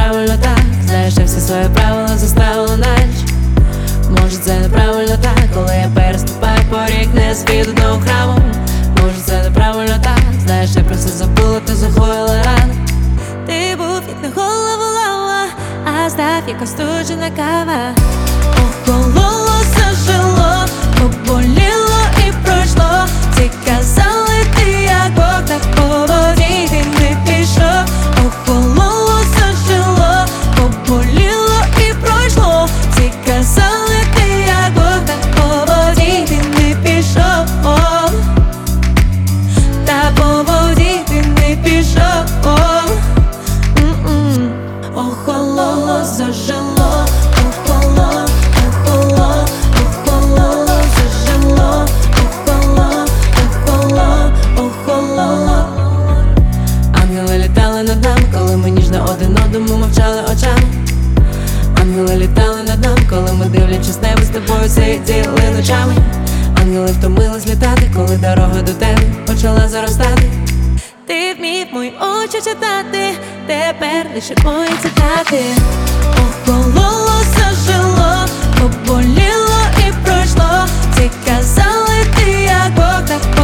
неправильно так. Знаєш, я всі свої правила заставила нач. Може це неправильно так, коли я переступаю поріг не світ одного храму. Може це неправильно так, знаєш, я про все забула, ти захоїла рано. Ти був як на голову лава, а став як остуджена кава. Охололо, зажило, поболіло і пройшло. Ті казали, ти як Бог, так по воді ти не пішов. Охололо, зажило, поболіло і пройшло. Ті казали, ти як Бог, так по воді ти не пішов. Та по воді ти не пішов. Охололо, зажило, охололо, охололо, охололо, зажило, охололо, охололо, охололо. Ангели літали над нами, коли ми ніжно один одному мовчали очами. Ангели літали над нами, коли ми, дивлячись небо, з тобою сиділи ночами. Ангели втомились літати, коли дорога до тебе почала заростати. Ти вмів мої очі читати, тепер лише мої цитати. Охололо, зажило, поболіло і пройшло. Ті казали, ти як Бог, так